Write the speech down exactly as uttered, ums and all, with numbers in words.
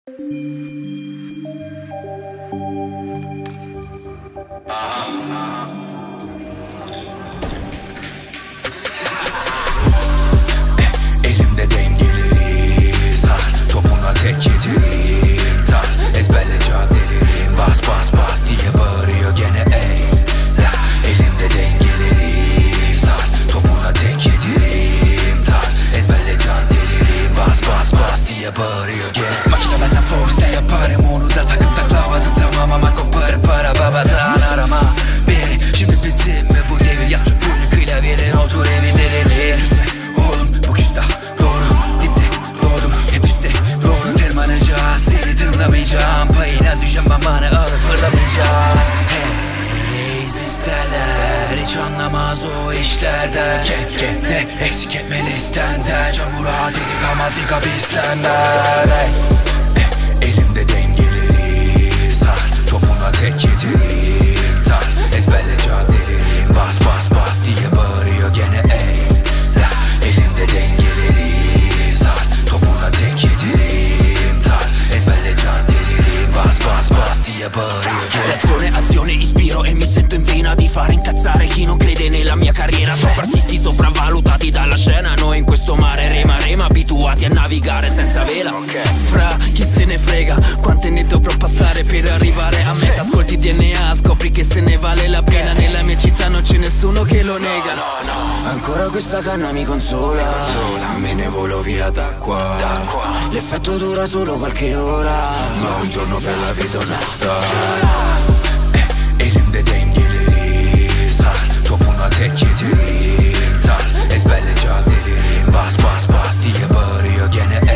Elimde dengeleri saz, topuna tek yeterim tas. Ezberle caddelerim bas bas bas diye bağırıyor gene ey. Ya, elimde dengeleri saz, topuna tek yeterim tas. Ezberle caddelerim bas bas bas diye bağırıyor gene. Makine benden force yaparım, onu da takıp taklamadım tamam ama koparıp para babadan arama beni. Şimdi bizim mi bu devir, yaz çöpünü klavyenin otur evindelir. Üste oğlum bu küstah doğru, dipte doğdum hep üstte doğru. Tırmanacağız seni tınlamayacağım, payına düşen mamanı alıp hırlamayacağım. Hey isterler, hiç anlamaz o işlerden. Ke ke ne eksik etme listenden, çamura dizi kalmaz yıka pislenler. Hey, eh, elimde dengeleri saz, topuna tek yeterim tas. Ezberle caddelerim bas bas bas diye bağırıyor gene ey. La, elimde dengeleri saz, topuna tek yeterim tas. Ezberle caddelerim bas bas bas diye bağırıyor gene. L'azione, azione, ispiro e mi sento in vena di far incazzare chi non crede nella mia carriera. Troppi artisti sopravvalutati dalla scena, noi in questo mare rimarremo abituati a navigare senza vela. Fra, chi se ne frega, quante ne dovrò passare per arrivare a meta. Ascolti D N A, scopri che se ne vale la pena. Nella mia città non c'è nessuno che lo nega. Ancora questa canna mi consola, me ne volo via da qua. L'effetto dura solo qualche ora, ma un giorno per la vita onesta. Eh, elimde dengeleri saz, topuna tek yeterim tas. Ezberle caddelerim bas bas bas diye bağırıyor gene